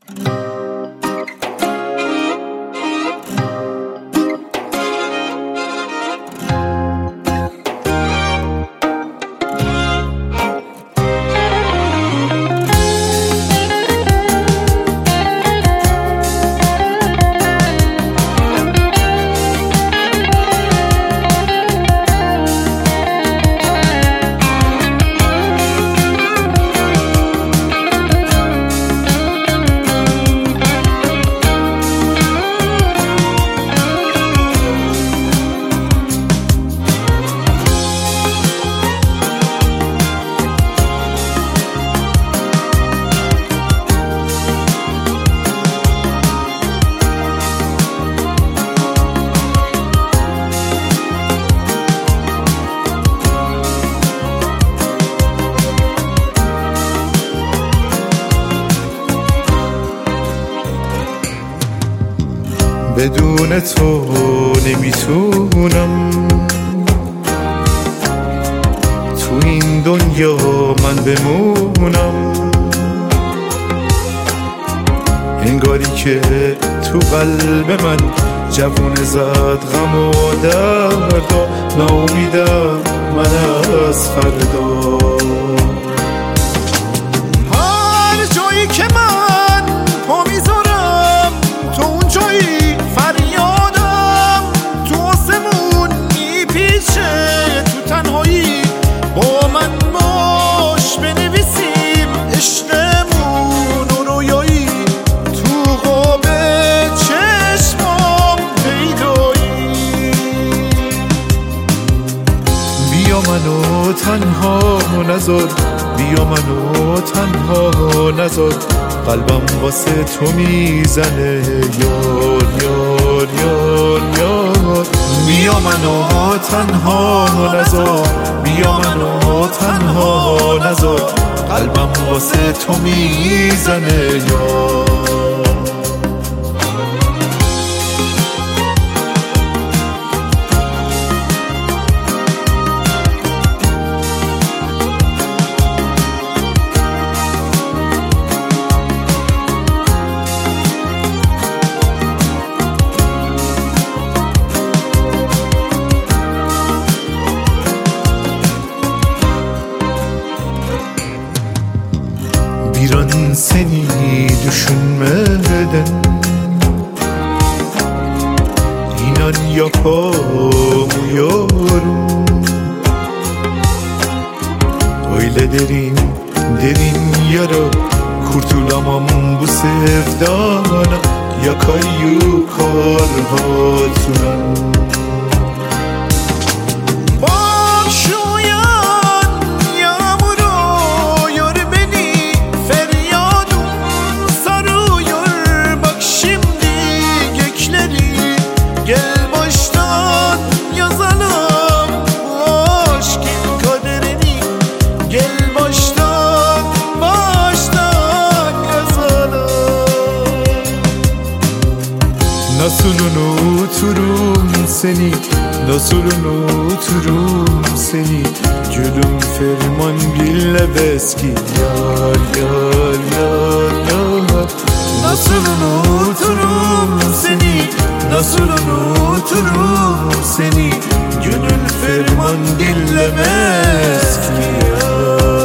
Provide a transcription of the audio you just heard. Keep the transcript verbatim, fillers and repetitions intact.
بدون تو نمیتونم تو این دنیا من بمونم، انگاری که تو قلب من جوون زد غم و درد و ناامیدم من از فردا. هر جایی که من پا میذارم تو اون جایی فریادم، تو آسمون میپیچه تو تنهایی، با من باش بنویسیم عشقمون و رویایی، تو قاب چشمام پیدایی. بیا منو تنها نذار، بیا منو تنها نذار، قلبم واسه تو میزنه یار یار یار یار. بیا منو تنها نذار، بیا منو تنها نذار، قلبم واسه تو میزنه یار. Biran seni düşünmeden İnan yapamıyorum. Öyle derin derin yara, kurtulamam bu sevdana, yakar yıkar hatıran. Nasıl unuturum seni, nasıl unuturum seni, gülüm ferman bile beski yar yar yar yar. Nasıl unuturum seni, nasıl unuturum seni, gönül ferman dinlemez ki yar.